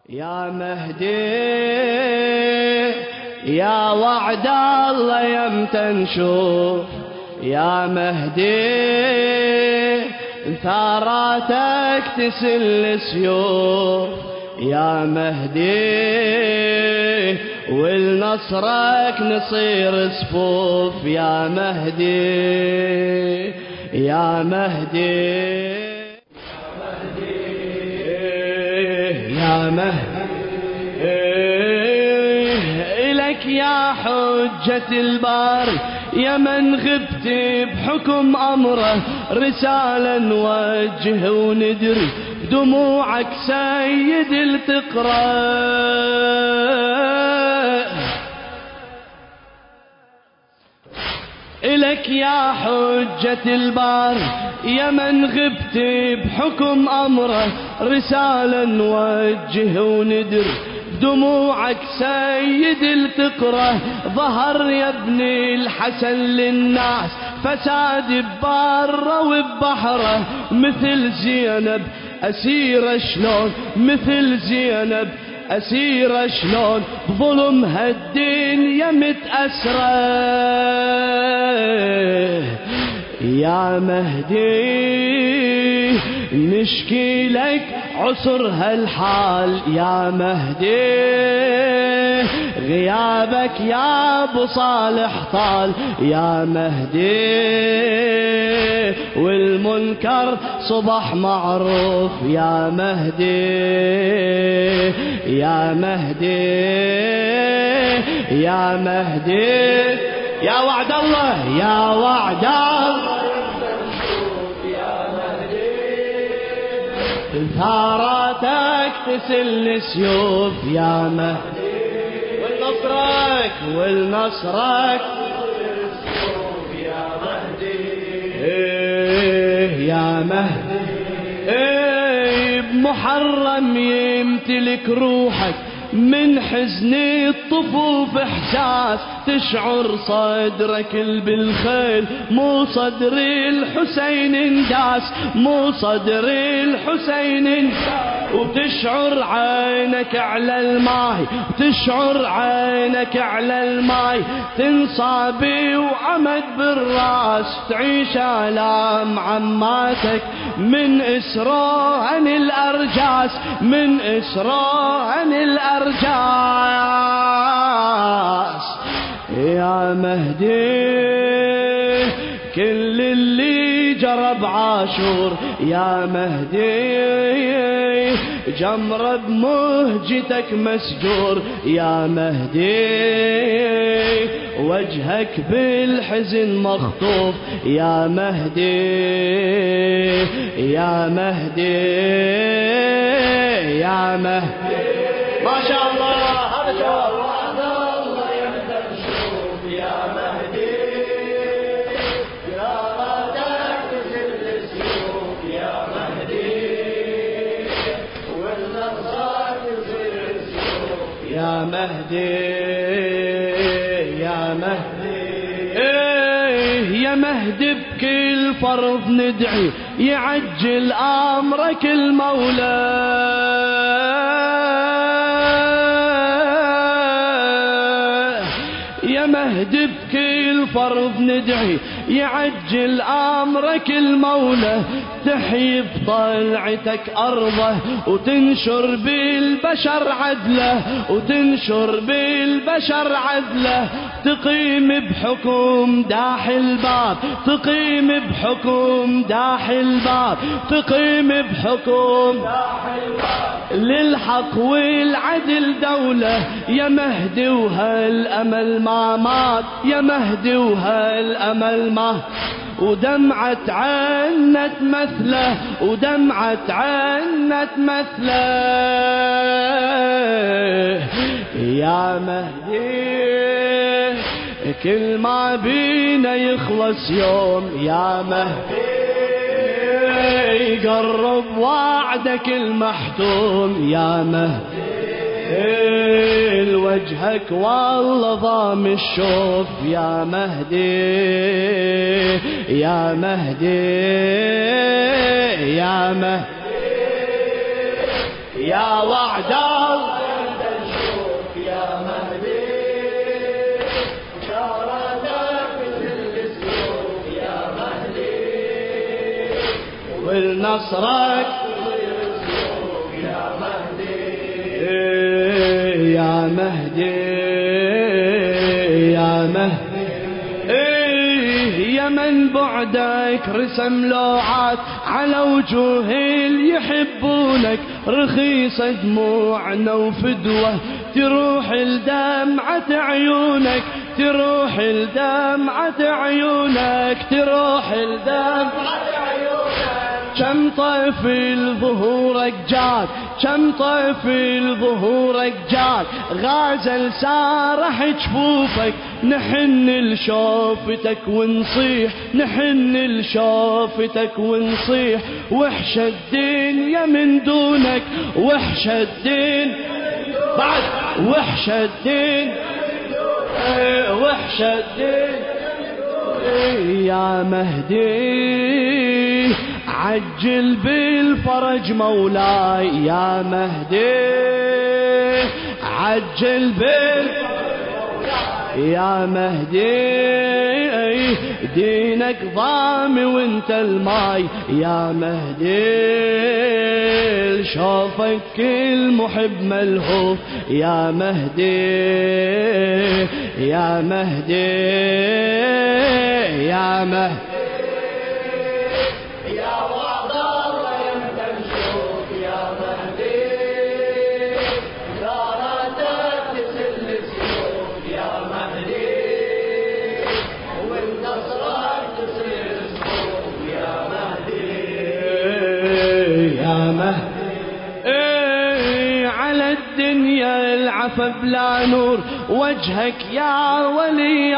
يا مهدي يا وعد الله يمتى نشوف يا مهدي ثاراتك تسل سيوف يا مهدي ولنصرك نصير صفوف يا مهدي يا مهدي يا مهدي إلك يا حجة الباري يا من غبت بحكم أمره رسالة نوجه وندري بدموعك سيد التقرأ إلك يا حجة الباري يا من غبت بحكم أمره رسالة نوجه وندري دموعك سيد التقرة ظهر يا ابن الحسن للناس فساد ببره وببحره مثل زينب أسيرة شلون مثل زينب أسيرة شلون بظلمها الدنيا متأسرة يا مهدي نشكي لك عسر هالحال يا مهدي غيابك يا ابو صالح طال يا مهدي والمنكر صبح معروف يا مهدي يا مهدي يا مهدي يا وعد الله يا وعد الله ثاراتك تسل سيوف يا مهدي والنصرك يا مهدي يا مهدي بمحرم يمتلك روحك من حزن الطفوف احساس تشعر صدرك بالخيل مو صدر الحسين انداس مو صدر الحسين انداس وتشعر عينك على الماي وتشعر عينك على الماي تنصابي وعمد بالراس تعيش آلام عماتك من إسراء الأرجاس من إسراء الأرجاس يا مهدي كل اللي جرب عاشور يا مهدي جمر بمهجتك مسجور يا مهدي وجهك بالحزن مخطوف يا مهدي يا مهدي يا مهدي ما شاء الله هذا جواب وعد الله يمتى نشوف يا مهدي يا راتك تزل السيوف يا مهدي والنصر تزل السيوف يا مهدي يا مهدي يا مهدي بكل فرض ندعي يعجل أمرك المولى يا مهدي بكل فرض ندعي يعجل أمرك المولى تحيي بطلعتك أرضه وتنشر بالبشر عدله وتنشر بالبشر عدله تقيم بحكم داح الباب تقيم بحكم داح الباب تقيم بحكم داح الباب للحق والعدل دولة يا مهدي وهالأمل ما مات يا مهدي وهالأمل ما ودمعة عنت مثله ودمعة عنت مثله يا مهدي كل ما بينا يخلص يوم يا مهدي قرب وعدك المحتوم يا مهدي وجهك والله ضام الشوف يا مهدي يا مهدي يا مهدي يا وعد الله نشوف يا مهدي بشارتك مثل السيوف يا مهدي والنصرك يا مهدي يا مهدي يا مهدي يا من بعدك رسم لوعات على وجوه اللي يحبونك رخيصة دموعنا وفدوة تروح لدمعة عيونك تروح لدمعة عيونك تروح لدمعة كم طفل ظهورك جاد كم طفل ظهورك جاد غازل سارح جفوفك نحن لشوفتك ونصيح نحن لشوفتك ونصيح وحش الدنيا من دونك وحش الدين بعد وحش الدين وحش الدين يا مهدي عجل بالفرج مولاي يا مهدي عجل يا مهدي دينك ضامي وانت الماي يا مهدي شوفك المحب ملهوف يا مهدي يا مهدي يا مهدي على الدنيا العفا بلا نور وجهك يا ولي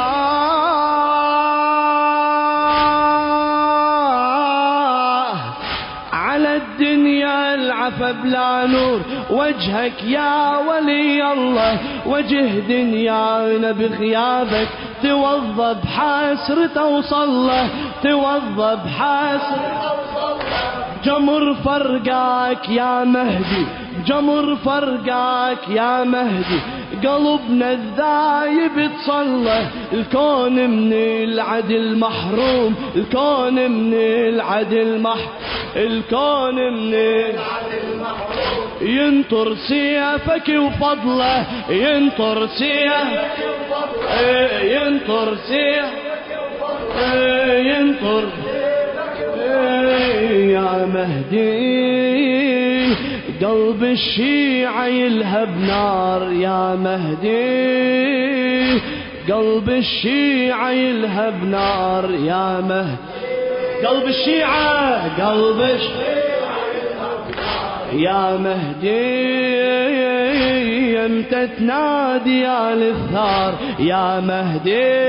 الله على الدنيا العفا بلا نور وجهك يا ولي الله وجه دنيانا بغيابك توضى بحسرة وصله توضى بحسرة جمر فرقاك يا مهدي جمر فرقاك يا مهدي قلبنا الذايب تصله الكون من العدل محروم الكون من العدل الكون من العدل محروم ينطر سيفك وفضله ينطر سيفك وفضله ينطر سيفك وفضله ينطر يا مهدي قلب الشيعة يلهب نار يا مهدي قلب الشيعة يلهب نار يا مهدي قلب الشيعة قلب الشيعة يلهب نار يا مهدي يمتى تنادي يا للثار يا مهدي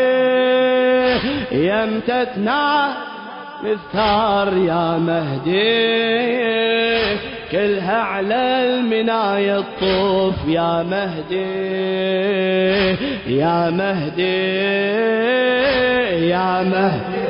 يمتى تنادي مثار يا مهدي كلها على المناية الطوف يا مهدي يا مهدي يا مهدي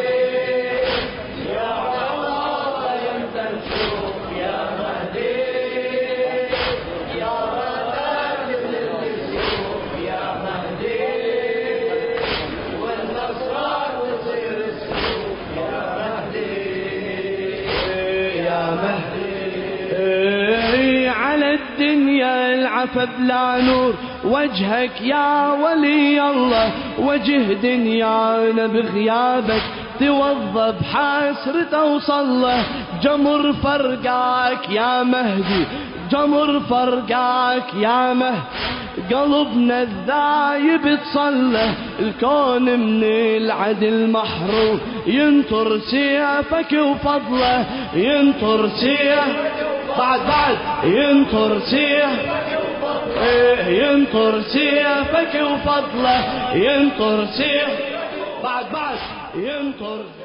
على الدنيا العفا بلا نور وجهك يا ولي الله وجه دنيانا بغيابك توضى بحسرة وصله جمر فرقاك يا مهدي جمر فرقاك يا مهدي قلبنا الذايب تصله الكون من العدل محروم ينطر سيفك وفضله ينطر سيفك بعد ينطر سيفك وفضله ينطر سيفك وفضله ينطر سيفك بعد ينطر